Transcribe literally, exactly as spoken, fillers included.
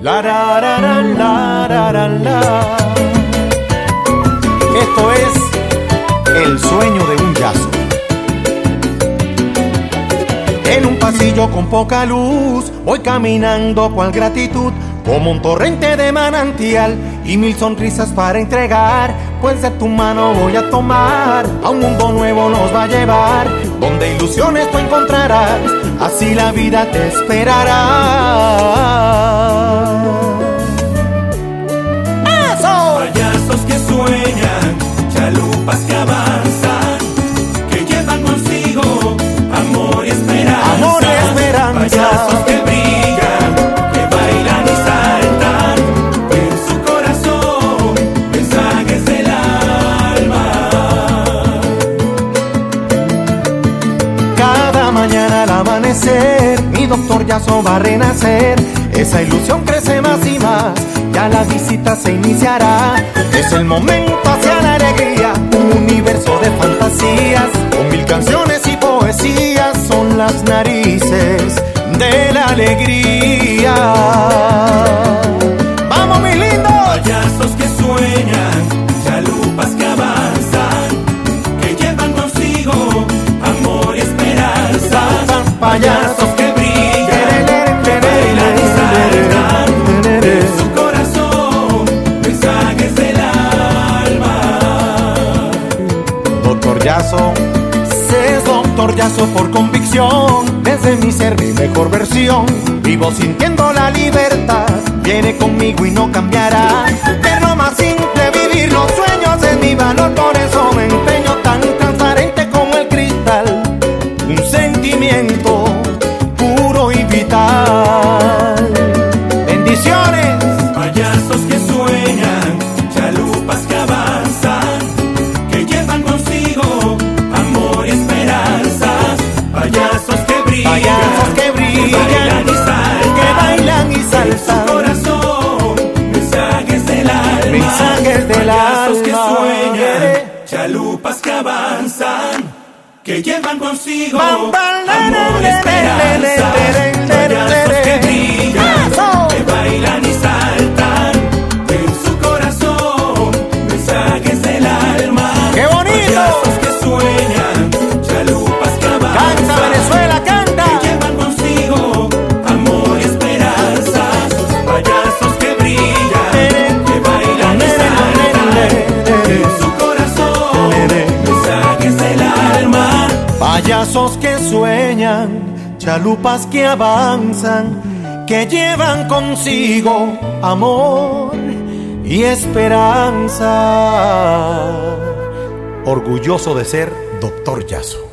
La, ra, ra, ra, la, ra, ra, la. Esto es el sueño de un yazo. En un pasillo con poca luz voy caminando cual gratitud, como un torrente de manantial y mil sonrisas para entregar, pues de tu mano voy a tomar. A un mundo nuevo nos va a llevar, donde ilusiones tú encontrarás, así la vida te esperará. ¡Eso! Payasos que sueñan, chalupas que avanzan, que llevan consigo amor y esperanza. Amor y esperanza. Payasos que brillan, que bailan y saltan, en su corazón mensajes del alma. Cada mañana al amanecer mi doctor Yazo va a renacer. Esa ilusión crece más y más, ya la visita se iniciará. Es el momento hacia la alegría, un universo de fantasías, con mil canciones y poesías, son las narices de la alegría. ¡Vamos, mis lindos! Payasos que sueñan, chalupas que avanzan, que llevan consigo amor y esperanza. Payasos que brillan, que bailan y saltan, en su corazón mensajes del alma. Doctor Yazo, sé doctor Yazo por convicción, desde mi ser mi mejor versión. Vivo sintiendo la libertad, viene conmigo y no cambiará. De lo más simple vivir los sueños es mi valor, por eso me empeño tan transparente como el cristal. Un sentimiento puro y vital. Bendiciones. Payasos que sueñan, chalupas que avanzan, que llevan consigo amor y esperanza. Payasos que brillan, Payasos que brillan, que bailan y saltan, que bailan y en su saltan. corazón mensajes del alma. Mensajes del Payasos alma. que sueñan, chalupas que avanzan, que llevan consigo Bam, bam, le, amor y le, le, esperanza. le, le, le, le, Payasos le, que brillan, ¡eso! que bailan y saltan, en su corazón mensajes del alma. ¡Qué bonito! Payasos que sueñan, chalupas que avanzan, Canta Venezuela, canta. que llevan consigo amor y esperanza. Payasos que brillan, que bailan y saltan, en su corazón mensajes del alma. Payasos que sueñan, chalupas que avanzan, que llevan consigo amor y esperanza. Orgulloso de ser doctor Yazo.